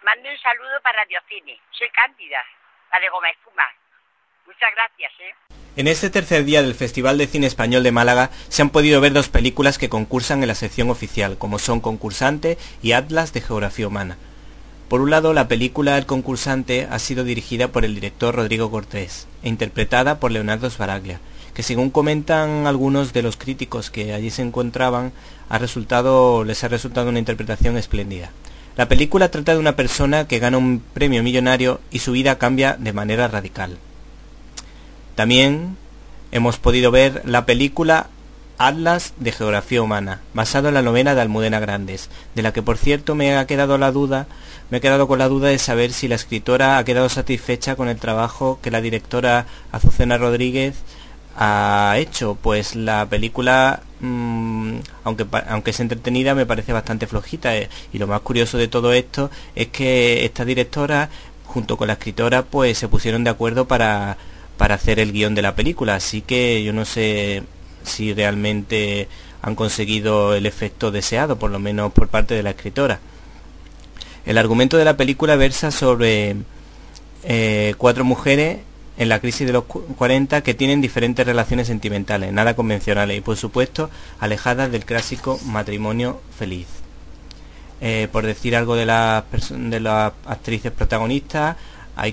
Mando un saludo para Radiocine. Soy Cándida, la de Goma Espuma. Muchas gracias, En este tercer día del Festival de Cine Español de Málaga se han podido ver dos películas que concursan en la sección oficial, como son Concursante y Atlas de Geografía Humana. Por un lado, la película El Concursante ha sido dirigida por el director Rodrigo Cortés e interpretada por Leonardo Sbaraglia, que según comentan algunos de los críticos que allí se encontraban, les ha resultado una interpretación espléndida. La película trata de una persona que gana un premio millonario y su vida cambia de manera radical. También hemos podido ver la película Atlas de Geografía Humana, basado en la novela de Almudena Grandes, de la que por cierto me he quedado con la duda de saber si la escritora ha quedado satisfecha con el trabajo que la directora Azucena Rodríguez ha hecho, pues la película, aunque es entretenida, me parece bastante flojita, y lo más curioso de todo esto es que esta directora junto con la escritora pues se pusieron de acuerdo para hacer el guión de la película, así que yo no sé si realmente han conseguido el efecto deseado, por lo menos por parte de la escritora. El argumento de la película versa sobre 4 mujeres en la crisis de los 40 que tienen diferentes relaciones sentimentales, nada convencionales y por supuesto alejadas del clásico matrimonio feliz. Por decir algo de las actrices protagonistas, hay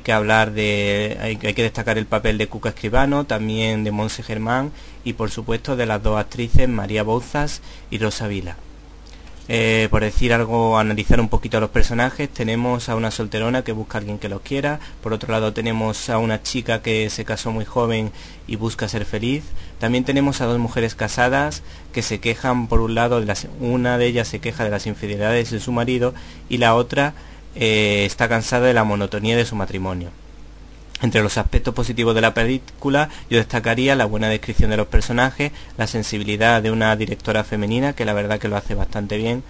que destacar el papel de Cuca Escribano, también de Montse Germán y por supuesto de las dos actrices María Bouzas y Rosa Vila. Por decir algo, analizar un poquito a los personajes, tenemos a una solterona que busca a alguien que los quiera, por otro lado tenemos a una chica que se casó muy joven y busca ser feliz, también tenemos a 2 mujeres casadas que se quejan, por un lado, una de ellas se queja de las infidelidades de su marido y la otra está cansada de la monotonía de su matrimonio. Entre los aspectos positivos de la película yo destacaría la buena descripción de los personajes, la sensibilidad de una directora femenina que la verdad que lo hace bastante bien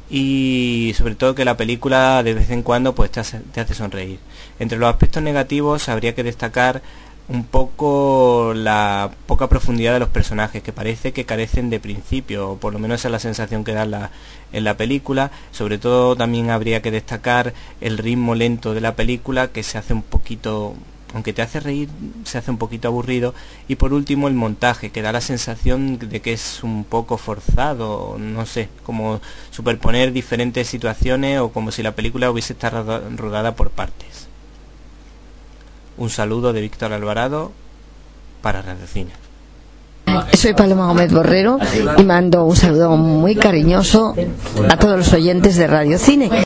y sobre todo que la película de vez en cuando pues te hace sonreír. Entre los aspectos negativos habría que destacar un poco la poca profundidad de los personajes, que parece que carecen de principio, o por lo menos esa es la sensación que da en la película. Sobre todo también habría que destacar el ritmo lento de la película, que se hace un poquito, aunque te hace reír, se hace un poquito aburrido. Y por último el montaje, que da la sensación de que es un poco forzado, no sé, como superponer diferentes situaciones o como si la película hubiese estado rodada por partes. Un saludo de Víctor Alvarado para Radiocine. Soy Paloma Gómez Borrero y mando un saludo muy cariñoso a todos los oyentes de Radiocine.